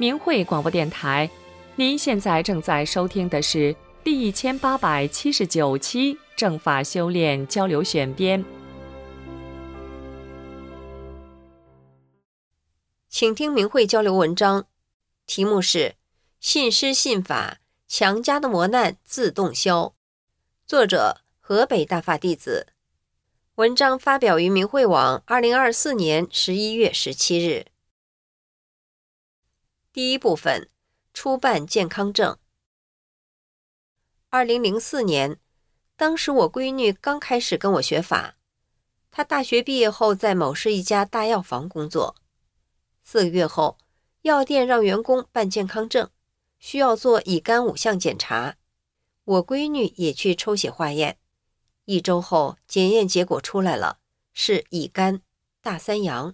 明慧广播电台。您现在正在收听的是第1879期正法修炼交流选编。 请听明慧交流文章，题目是信师信法，强加的磨难自动消，作者河北大法弟子。文章发表于明慧网2024年11月17日。第一部分，初办健康证。2004年，当时我闺女刚开始跟我学法，她大学毕业后在某市一家大药房工作。4个月后，药店让员工办健康证，需要做乙肝5项检查。我闺女也去抽血化验，1周后检验结果出来了，是乙肝大3阳。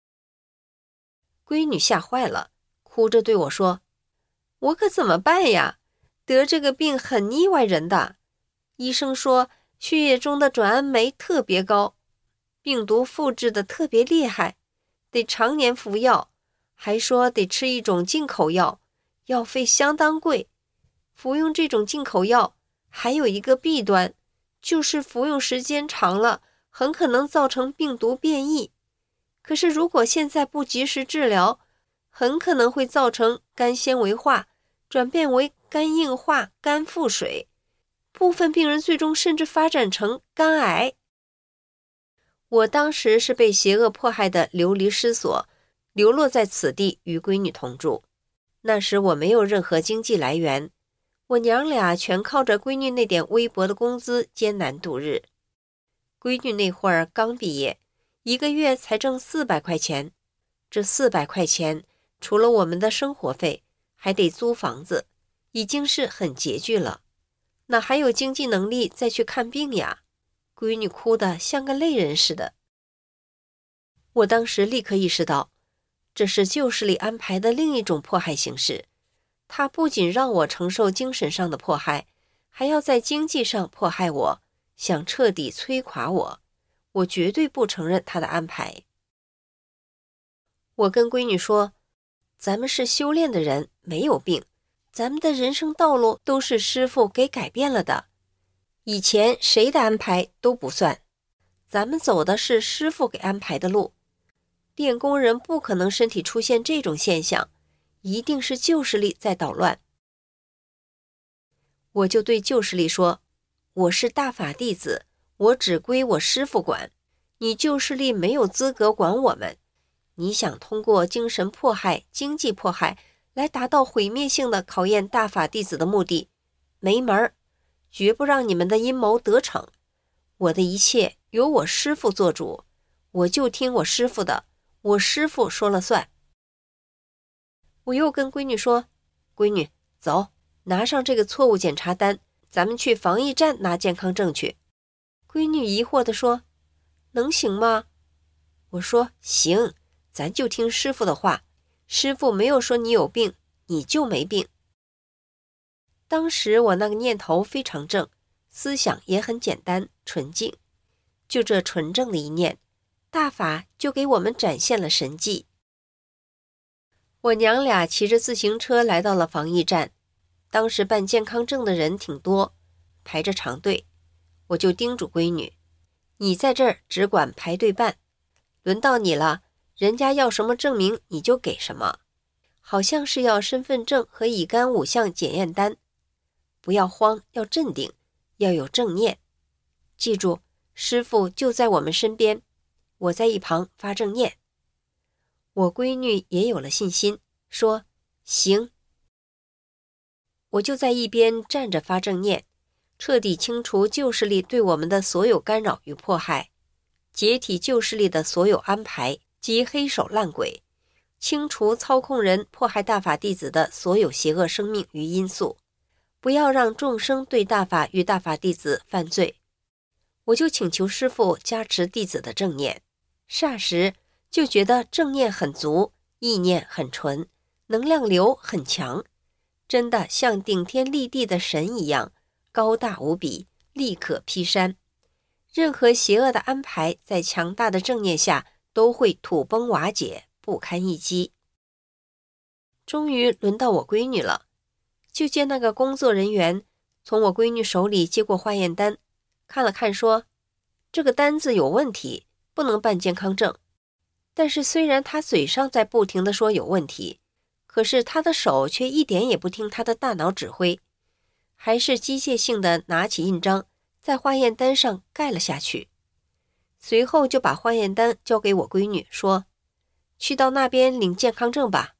闺女吓坏了，哭着对我说：“我可怎么办呀？得这个病很腻歪人的。医生说血液中的转氨酶特别高，病毒复制的特别厉害，得常年服药，还说得吃一种进口药，药费相当贵。服用这种进口药还有一个弊端，就是服用时间长了，很可能造成病毒变异。可是如果现在不及时治疗，很可能会造成肝纤维化，转变为肝硬化、肝腹水，部分病人最终甚至发展成肝癌。”我当时是被邪恶迫害的流离失所，流落在此地与闺女同住。那时我没有任何经济来源，我娘俩全靠着闺女那点微薄的工资艰难度日。闺女那会儿刚毕业，1个月才挣400块钱，这400块钱除了我们的生活费，还得租房子，已经是很拮据了，哪还有经济能力再去看病呀？闺女哭得像个泪人似的。我当时立刻意识到，这是旧势力安排的另一种迫害形式，它不仅让我承受精神上的迫害，还要在经济上迫害我，想彻底摧垮我。我绝对不承认他的安排。我跟闺女说，咱们是修炼的人，没有病，咱们的人生道路都是师父给改变了的，以前谁的安排都不算，咱们走的是师父给安排的路。练功人不可能身体出现这种现象，一定是旧势力在捣乱。我就对旧势力说，我是大法弟子，我只归我师父管，你旧势力没有资格管我们。你想通过精神迫害、经济迫害来达到毁灭性的考验大法弟子的目的，没门儿，绝不让你们的阴谋得逞。我的一切由我师父做主，我就听我师父的，我师父说了算。我又跟闺女说，闺女，走，拿上这个错误检查单，咱们去防疫站拿健康证去。闺女疑惑地说，能行吗？我说，行，咱就听师父的话，师父没有说你有病，你就没病。当时我那个念头非常正，思想也很简单纯净，就这纯正的一念，大法就给我们展现了神迹。我娘俩骑着自行车来到了防疫站，当时办健康证的人挺多，排着长队。我就叮嘱闺女，你在这儿只管排队办，轮到你了，人家要什么证明你就给什么，好像是要身份证和乙肝5项检验单。不要慌，要镇定，要有正念。记住，师父就在我们身边，我在一旁发正念。我闺女也有了信心，说行。我就在一边站着发正念，彻底清除旧势力对我们的所有干扰与迫害，解体旧势力的所有安排及黑手烂鬼，清除操控人迫害大法弟子的所有邪恶生命与因素，不要让众生对大法与大法弟子犯罪。我就请求师父加持弟子的正念，霎时就觉得正念很足，意念很纯，能量流很强，真的像顶天立地的神一样，高大无比，力可劈山。任何邪恶的安排在强大的正念下都会土崩瓦解，不堪一击。 终于轮到我闺女了。就见那个工作人员从我闺女手里接过化验单，看了看说，这个单子有问题，不能办健康证。但是虽然他嘴上在不停地说有问题，可是他的手却一点也不听他的大脑指挥，还是机械性地拿起印章在化验单上盖了下去。随后就把化验单交给我闺女说，去到那边领健康证吧。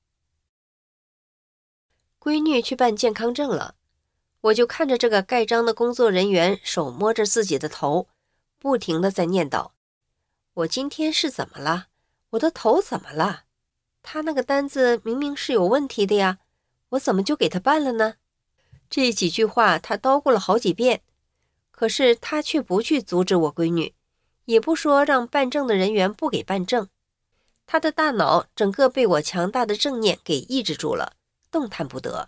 闺女去办健康证了，我就看着这个盖章的工作人员手摸着自己的头，不停地在念叨，我今天是怎么了？我的头怎么了？他那个单子明明是有问题的呀，我怎么就给他办了呢？这几句话他叨咕了好几遍，可是他却不去阻止我闺女，也不说让办证的人员不给办证。他的大脑整个被我强大的正念给抑制住了，动弹不得。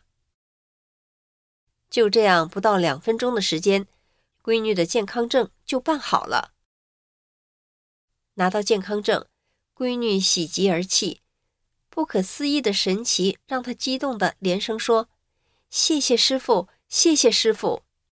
就这样不到2分钟的时间，闺女的健康证就办好了。拿到健康证，闺女喜极而泣，不可思议的神奇让她激动地连声说，谢谢师父，谢谢师父。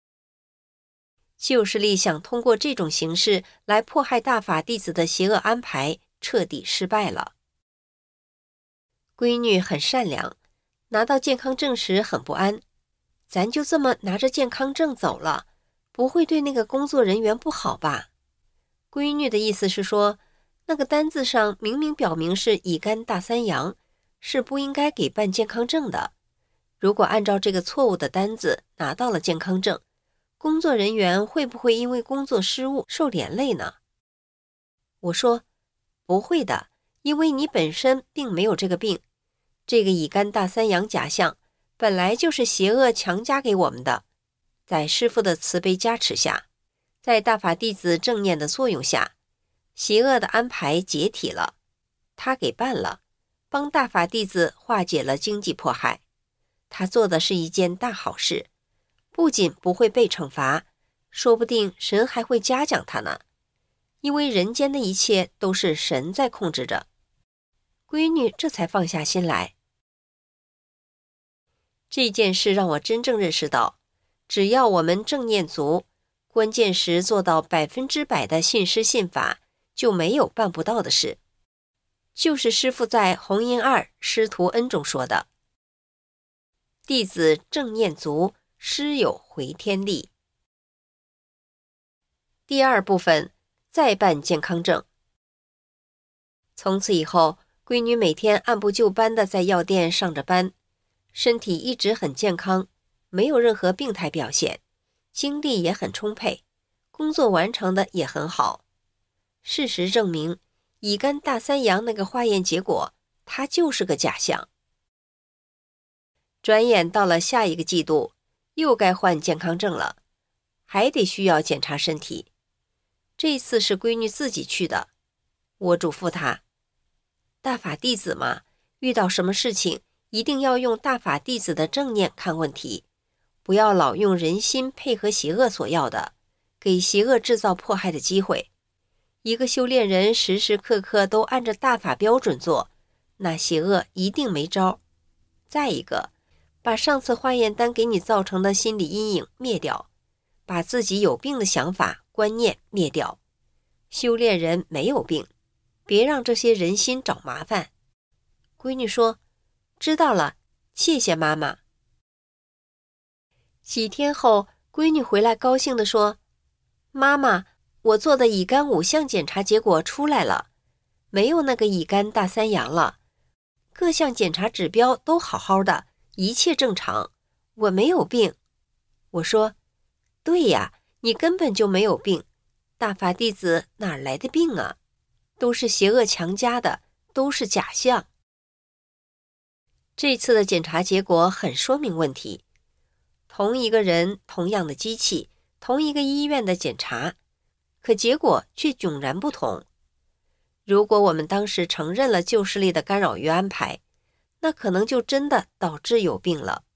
旧势力想通过这种形式来迫害大法弟子的邪恶安排彻底失败了。闺女很善良，拿到健康证时很不安，咱就这么拿着健康证走了，不会对那个工作人员不好吧？闺女的意思是说，那个单子上明明表明是乙肝大三阳，是不应该给办健康证的。如果按照这个错误的单子拿到了健康证，工作人员会不会因为工作失误受连累呢？我说，不会的，因为你本身并没有这个病。这个乙肝大三阳假象本来就是邪恶强加给我们的，在师父的慈悲加持下，在大法弟子正念的作用下，邪恶的安排解体了，他给办了，帮大法弟子化解了经济迫害。他做的是一件大好事，不仅不会被惩罚，说不定神还会嘉奖他呢，因为人间的一切都是神在控制着。闺女这才放下心来。这件事让我真正认识到，只要我们正念足，关键时做到100%的信师信法，就没有办不到的事。就是师父在弘音2师徒恩中说的，弟子正念足，师有回天力。第2部分，再办健康证。从此以后，闺女每天按部就班地在药店上着班，身体一直很健康，没有任何病态表现，精力也很充沛，工作完成的也很好。事实证明，乙肝大三阳那个化验结果，它就是个假象。转眼到了下一个季度，又该换健康证了，还得需要检查身体。这次是闺女自己去的，我嘱咐她，大法弟子嘛，遇到什么事情一定要用大法弟子的正念看问题，不要老用人心配合邪恶所要的，给邪恶制造迫害的机会。一个修炼人时时刻刻都按着大法标准做，那邪恶一定没招。再一个，把上次化验单给你造成的心理阴影灭掉，把自己有病的想法观念灭掉。修炼人没有病，别让这些人心找麻烦。闺女说，知道了，谢谢妈妈。几天后，闺女回来高兴地说，妈妈，我做的乙肝5项检查结果出来了，没有那个乙肝大三阳了，各项检查指标都好好的，一切正常，我没有病。我说，对呀，你根本就没有病，大法弟子哪来的病啊？都是邪恶强加的，都是假象。这次的检查结果很说明问题，同一个人，同样的机器，同一个医院的检查，可结果却迥然不同。如果我们当时承认了旧势力的干扰与安排，那可能就真的导致有病了。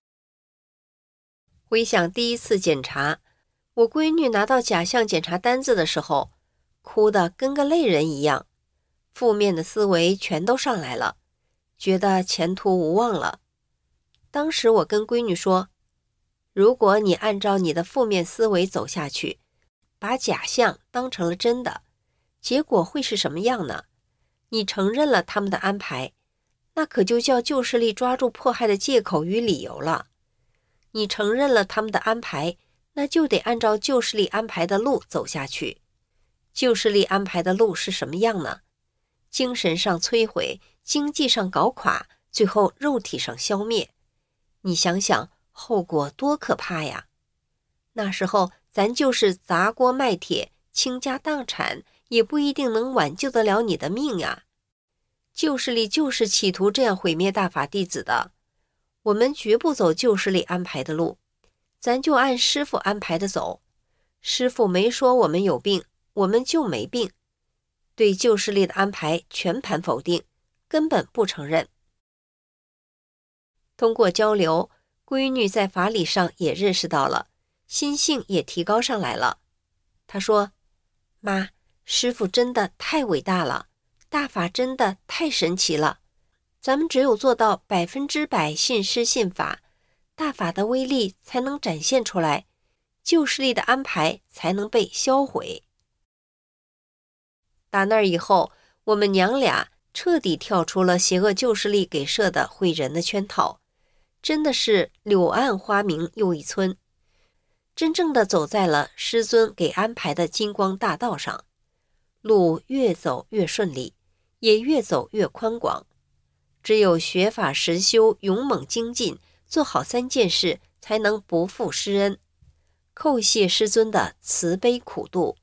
回想第一次检查，我闺女拿到假象检查单子的时候，哭得跟个泪人一样，负面的思维全都上来了， 觉得前途无望了。当时我跟闺女说，如果你按照你的负面思维走下去，把假象当成了真的，结果会是什么样呢？你承认了他们的安排，那可就叫旧势力抓住迫害的借口与理由了。你承认了他们的安排，那就得按照旧势力安排的路走下去。旧势力安排的路是什么样呢？精神上摧毁，经济上搞垮，最后肉体上消灭。你想想，后果多可怕呀！那时候咱就是砸锅卖铁，倾家荡产，也不一定能挽救得了你的命呀。旧势力就是企图这样毁灭大法弟子的。我们绝不走旧势力安排的路，咱就按师父安排的走。师父没说我们有病，我们就没病。对旧势力的安排全盘否定，根本不承认。通过交流，闺女在法理上也认识到了，心性也提高上来了。她说，妈，师父真的太伟大了，大法真的太神奇了。咱们只有做到100%信师信法，大法的威力才能展现出来，旧势力的安排才能被销毁。打那儿以后，我们娘俩彻底跳出了邪恶旧势力给设的毁人的圈套，真的是柳暗花明又一村，真正的走在了师尊给安排的金光大道上，路越走越顺利，也越走越宽广。只有学法实修，勇猛精进，做好3件事，才能不负师恩，叩谢师尊的慈悲苦度。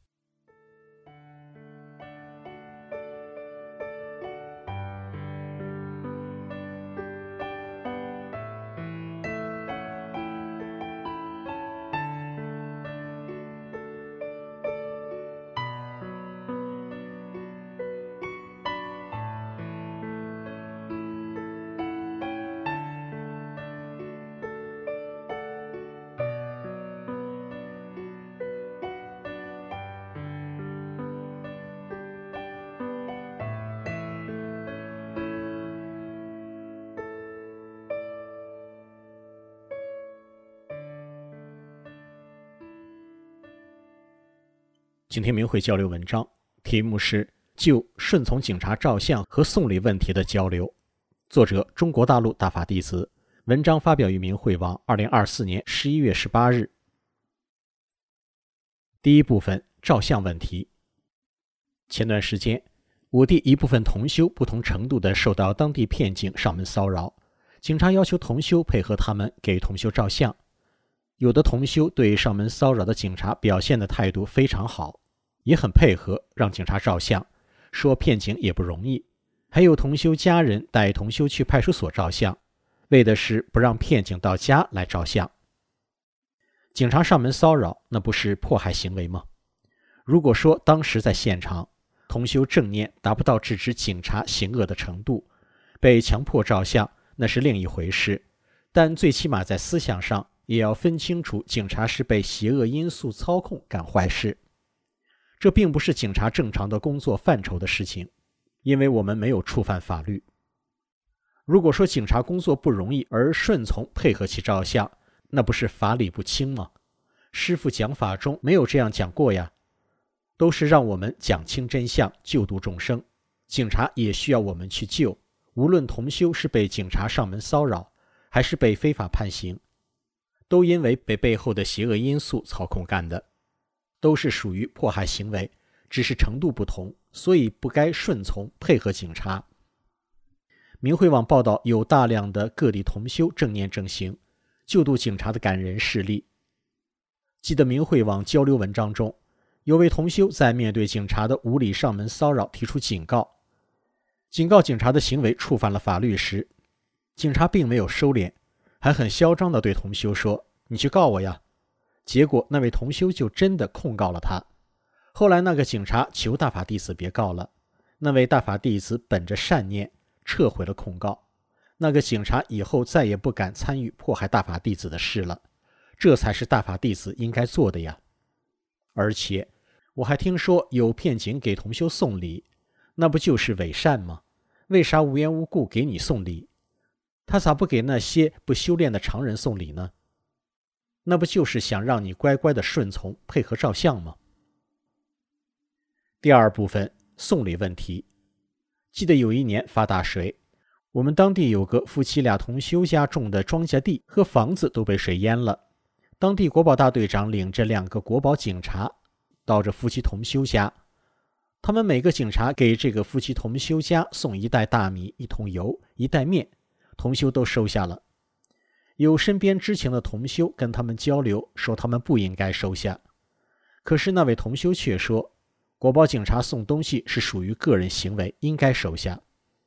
今天明慧交流文章题目是就顺从警察照相和送礼问题的交流，作者中国大陆大法弟子，文章发表于明慧网2024年11月18日。第一部分，照相问题。前段时间，我地一部分同修不同程度地受到当地骗警上门骚扰，警察要求同修配合他们给同修照相。有的同修对上门骚扰的警察表现的态度非常好，也很配合让警察照相，说骗警也不容易。还有同修家人带同修去派出所照相，为的是不让骗警到家来照相。警察上门骚扰，那不是迫害行为吗？如果说当时在现场，同修正念达不到制止警察行恶的程度，被强迫照相那是另一回事，但最起码在思想上也要分清楚警察是被邪恶因素操控干坏事。这并不是警察正常的工作范畴的事情，因为我们没有触犯法律。如果说警察工作不容易而顺从配合其照相，那不是法理不清吗？师父讲法中没有这样讲过呀，都是让我们讲清真相，救度众生。警察也需要我们去救，无论同修是被警察上门骚扰，还是被非法判刑，都因为被背后的邪恶因素操控干的，都是属于迫害行为，只是程度不同，所以不该顺从配合警察。明慧网报道有大量的各地同修正念正行，救度警察的感人事例。记得明慧网交流文章中，有位同修在面对警察的无理上门骚扰提出警告警察的行为触犯了法律时，警察并没有收敛，还很嚣张地对同修说，你去告我呀。结果那位同修就真的控告了他。后来那个警察求大法弟子别告了，那位大法弟子本着善念撤回了控告，那个警察以后再也不敢参与迫害大法弟子的事了，这才是大法弟子应该做的呀。而且我还听说有骗警给同修送礼，那不就是伪善吗？ 为啥无缘无故给你送礼？他咋不给那些不修炼的常人送礼呢？那不就是想让你乖乖的顺从，配合照相吗？第二部分，送礼问题。记得有一年发大水，我们当地有个夫妻俩同修家种的庄稼地和房子都被水淹了。当地国保大队长领着2个国保警察到这夫妻同修家，他们每个警察给这个夫妻同修家送1袋大米、1桶油、1袋面，同修都收下了。有身边知情的同修跟他们交流，说他们不应该收下。可是那位同修却说，国保警察送东西是属于个人行为，应该收下。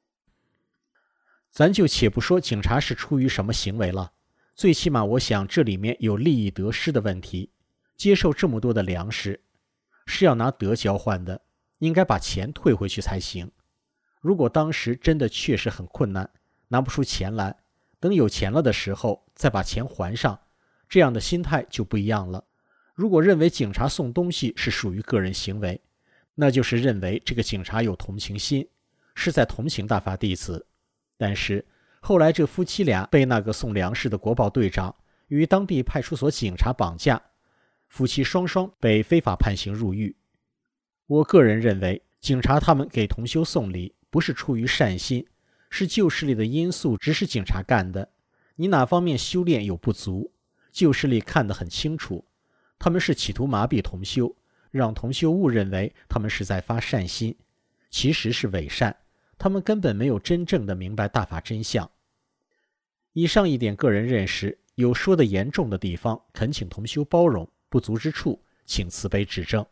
咱就且不说警察是出于什么行为了，最起码我想这里面有利益得失的问题。接受这么多的粮食是要拿德交换的，应该把钱退回去才行。如果当时真的确实很困难，拿不出钱来，等有钱了的时候再把钱还上，这样的心态就不一样了。如果认为警察送东西是属于个人行为，那就是认为这个警察有同情心，是在同情大法弟子。但是后来这夫妻俩被那个送粮食的国保队长与当地派出所警察绑架，夫妻双双被非法判刑入狱。我个人认为，警察他们给同修送礼不是出于善心，是旧势力的因素指使警察干的。你哪方面修炼有不足，旧势力看得很清楚，他们是企图麻痹同修，让同修误认为他们是在发善心，其实是伪善，他们根本没有真正的明白大法真相。以上一点个人认识，有说的严重的地方，恳请同修包容，不足之处请慈悲指正。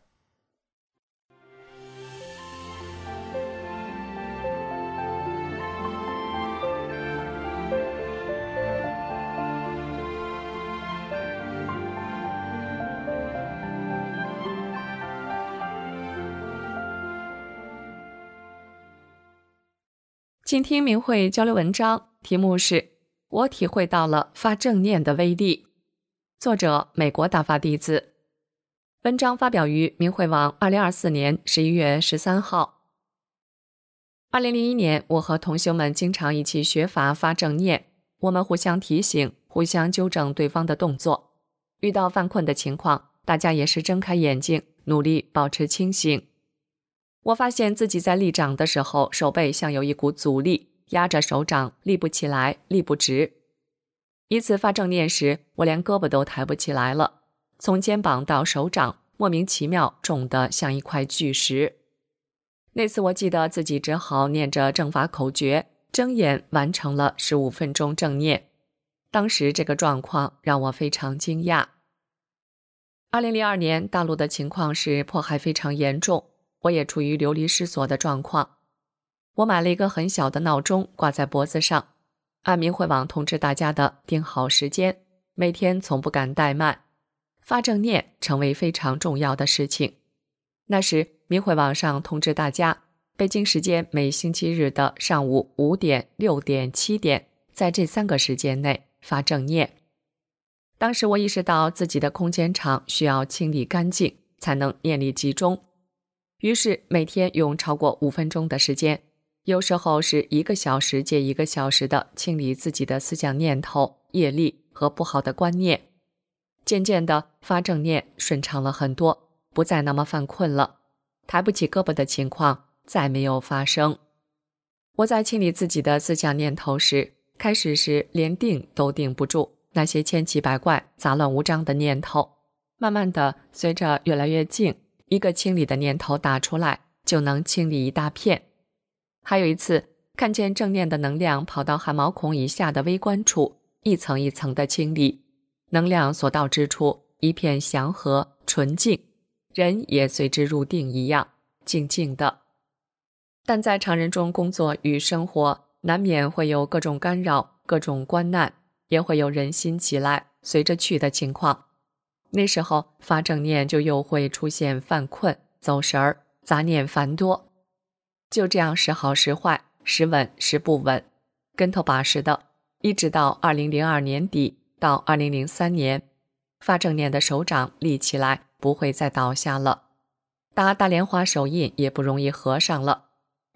请听明慧交流文章，题目是我体会到了发正念的威力，作者美国大法弟子。文章发表于明慧网2024年11月13号。2001年，我和同修们经常一起学法发正念，我们互相提醒，互相纠正对方的动作。遇到犯困的情况，大家也是睁开眼睛，努力保持清醒。我发现自己在立掌的时候，手背像有一股阻力，压着手掌，立不起来，立不直。一次发正念时，我连胳膊都抬不起来了，从肩膀到手掌，莫名其妙重得像一块巨石。那次我记得自己只好念着正法口诀，睁眼完成了15分钟正念。当时这个状况让我非常惊讶。2002年，大陆的情况是迫害非常严重，我也处于流离失所的状况。我买了一个很小的闹钟挂在脖子上，按明慧网通知大家的定好时间，每天从不敢怠慢，发正念成为非常重要的事情。那时明慧网上通知大家，北京时间每星期日的上午5点、6点、7点，在这3个时间内发正念。当时我意识到自己的空间场需要清理干净，才能念力集中。于是每天用超过5分钟的时间，有时候是1个小时接1个小时的清理自己的思想念头、业力和不好的观念。渐渐的，发正念顺畅了很多，不再那么犯困了，抬不起胳膊的情况再没有发生。我在清理自己的思想念头时，开始时连定都定不住，那些千奇百怪、杂乱无章的念头，慢慢的随着越来越静，一个清理的念头打出来，就能清理一大片。还有一次，看见正念的能量跑到汗毛孔以下的微观处，一层一层的清理，能量所到之处，一片祥和纯净，人也随之入定一样，静静的。但在常人中工作与生活，难免会有各种干扰、各种关难，也会有人心起来随着去的情况。那时候发正念就又会出现犯困、走神儿、杂念繁多，就这样时好时坏，时稳时不稳，跟头把式的，一直到2002年底到2003年，发正念的手掌立起来，不会再倒下了，打大莲花手印也不容易合上了。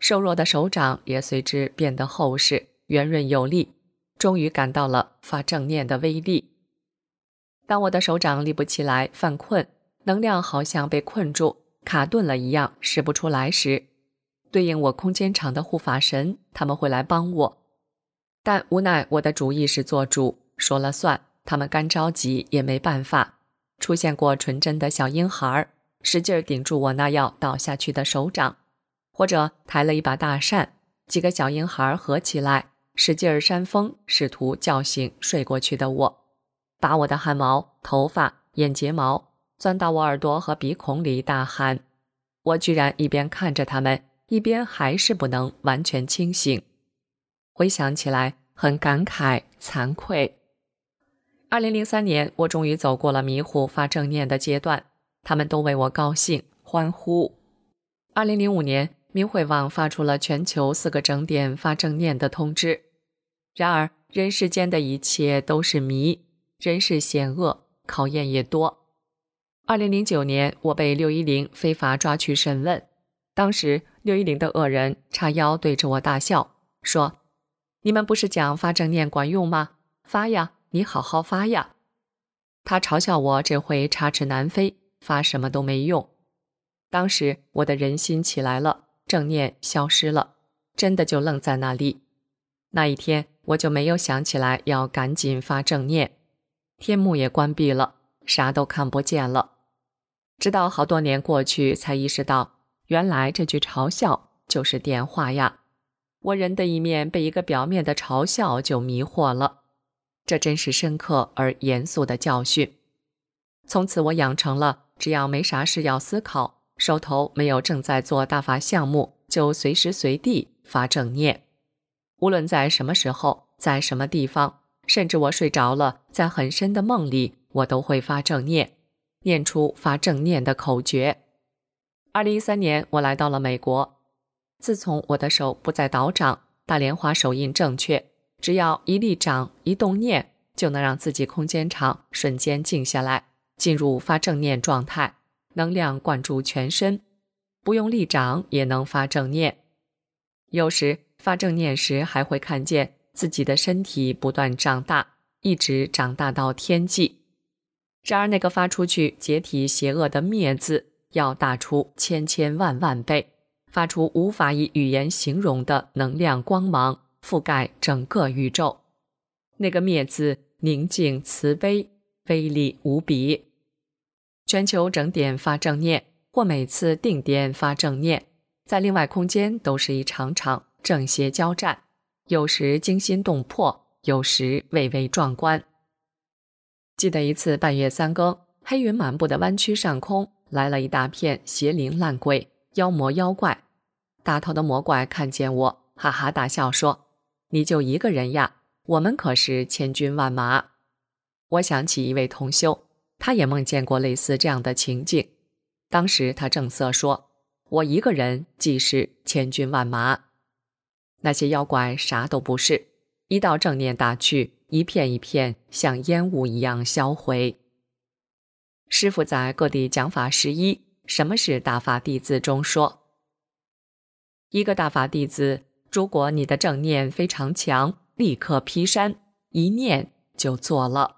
瘦弱的手掌也随之变得厚实、圆润有力，终于感到了发正念的威力。当我的手掌立不起来、犯困，能量好像被困住、卡顿了一样使不出来时，对应我空间场的护法神他们会来帮我。但无奈我的主意是做主，说了算，他们干着急也没办法。出现过纯真的小婴孩，使劲顶住我那要倒下去的手掌，或者抬了一把大扇，几个小婴孩合起来，使劲扇风，试图叫醒睡过去的我，把我的汗毛、头发、眼睫毛钻到我耳朵和鼻孔里大喊。我居然一边看着他们，一边还是不能完全清醒。回想起来很感慨惭愧。2003年，我终于走过了迷糊发正念的阶段，他们都为我高兴欢呼。2005年，明慧网发出了全球4个整点发正念的通知。然而，人世间的一切都是谜，人世险恶，考验也多。2009年，我被610非法抓去审问，当时610的恶人叉腰对着我大笑，说：“你们不是讲发正念管用吗？发呀，你好好发呀。”他嘲笑我这回插翅难飞，发什么都没用。当时我的人心起来了，正念消失了，真的就愣在那里。那一天我就没有想起来要赶紧发正念，天幕也关闭了，啥都看不见了。直到好多年过去，才意识到，原来这句嘲笑就是电话呀。我人的一面被一个表面的嘲笑就迷惑了，这真是深刻而严肃的教训。从此我养成了只要没啥事要思考，手头没有正在做大法项目，就随时随地发正念。无论在什么时候，在什么地方，甚至我睡着了，在很深的梦里，我都会发正念，念出发正念的口诀。2013年，我来到了美国。自从我的手不再倒掌，大莲花手印正确，只要一立掌一动念，就能让自己空间场瞬间静下来，进入发正念状态，能量灌注全身，不用立掌也能发正念。有时发正念时还会看见自己的身体不断长大，一直长大到天际。然而那个发出去解体邪恶的灭字，要大出千千万万倍，发出无法以语言形容的能量光芒，覆盖整个宇宙。那个灭字宁静慈悲，威力无比。全球整点发正念，或每次定点发正念，在另外空间都是一场场正邪交战，有时惊心动魄，有时蔚为壮观。记得一次半夜3更，黑云满布的湾区上空来了一大片邪灵烂鬼、妖魔妖怪。大头的魔怪看见我，哈哈大笑说：“你就一个人呀，我们可是千军万马。”我想起一位同修，他也梦见过类似这样的情景。当时他正色说：“我一个人即是千军万马。”那些妖怪啥都不是，一到正念打去，一片一片像烟雾一样销毁。师父在各地讲法11什么是大法弟子中说，一个大法弟子，如果你的正念非常强，立刻劈山，一念就做了。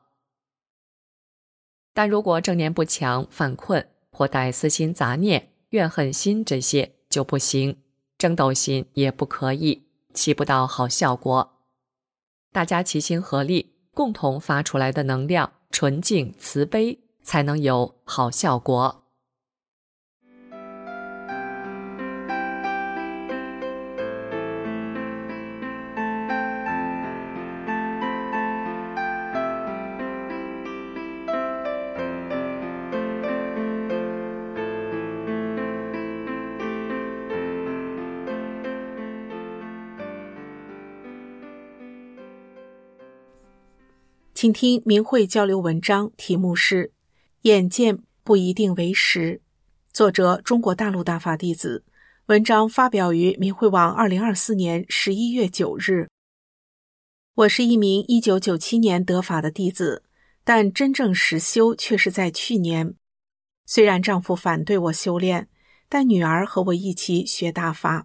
但如果正念不强，犯困或带私心杂念、怨恨心，这些就不行，争斗心也不可以，起不到好效果。大家齐心合力，共同发出来的能量纯净慈悲，才能有好效果。 请听明慧交流文章，题目是眼见不一定为实，作者中国大陆大法弟子，文章发表于明慧网2024年11月9日。我是一名1997年得法的弟子，但真正实修却是在去年。虽然丈夫反对我修炼，但女儿和我一起学大法。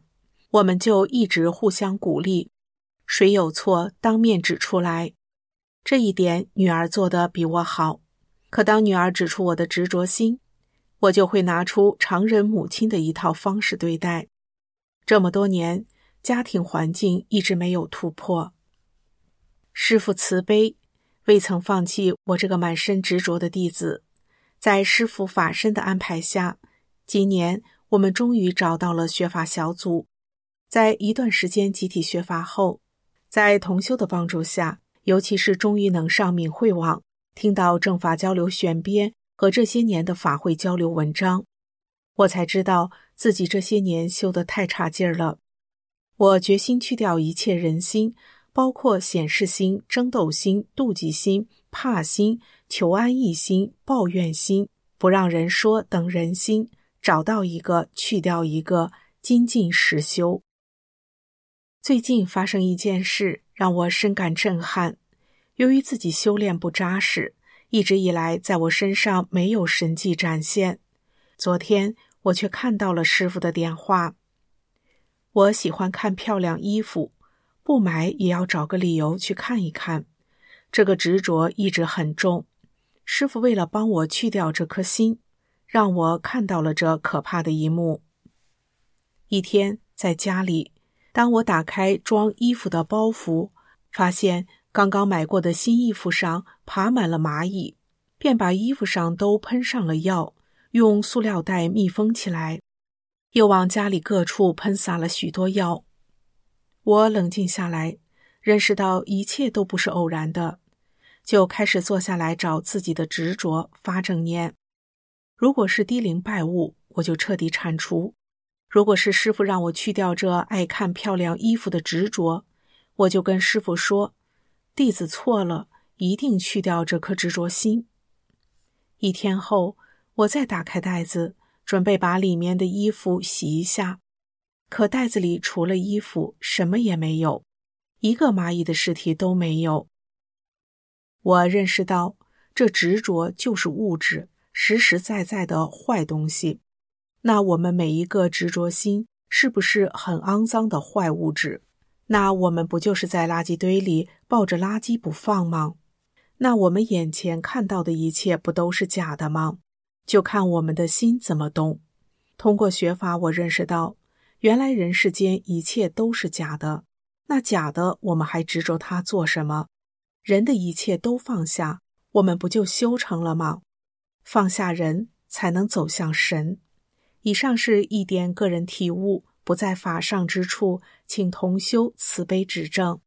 我们就一直互相鼓励，谁有错当面指出来。这一点女儿做得比我好，可当女儿指出我的执着心，我就会拿出常人母亲的一套方式对待。这么多年，家庭环境一直没有突破。师父慈悲，未曾放弃我这个满身执着的弟子。在师父法身的安排下，今年我们终于找到了学法小组。在一段时间集体学法后，在同修的帮助下，尤其是终于能上明慧网，听到正法交流选编和这些年的法会交流文章，我才知道自己这些年修得太差劲儿了。我决心去掉一切人心，包括显示心、争斗心、妒忌心、怕心、求安逸心、抱怨心、不让人说等人心，找到一个，去掉一个，精进实修。最近发生一件事让我深感震撼。由于自己修炼不扎实，一直以来在我身上没有神迹展现。昨天我却看到了师父的点化。我喜欢看漂亮衣服，不买也要找个理由去看一看。这个执着一直很重。师父为了帮我去掉这颗心，让我看到了这可怕的一幕。一天在家里，当我打开装衣服的包袱，发现刚刚买过的新衣服上爬满了蚂蚁，便把衣服上都喷上了药，用塑料袋密封起来，又往家里各处喷洒了许多药。我冷静下来，认识到一切都不是偶然的，就开始坐下来找自己的执着，发正念。如果是低灵败物，我就彻底铲除；如果是师父让我去掉这爱看漂亮衣服的执着，我就跟师父说，弟子错了，一定去掉这颗执着心。一天后，我再打开袋子，准备把里面的衣服洗一下，可袋子里除了衣服什么也没有，一个蚂蚁的尸体都没有。我认识到这执着就是物质，实实在在的坏东西。那我们每一个执着心是不是很肮脏的坏物质？那我们不就是在垃圾堆里抱着垃圾不放吗？那我们眼前看到的一切不都是假的吗？就看我们的心怎么动。通过学法，我认识到原来人世间一切都是假的，那假的我们还执着它做什么？人的一切都放下，我们不就修成了吗？放下人，才能走向神。以上是一点个人体悟，不在法上之处，请同修慈悲指正。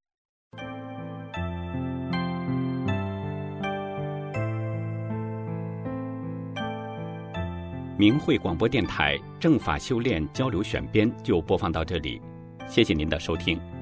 明慧广播电台正法修炼交流选编就播放到这里，谢谢您的收听。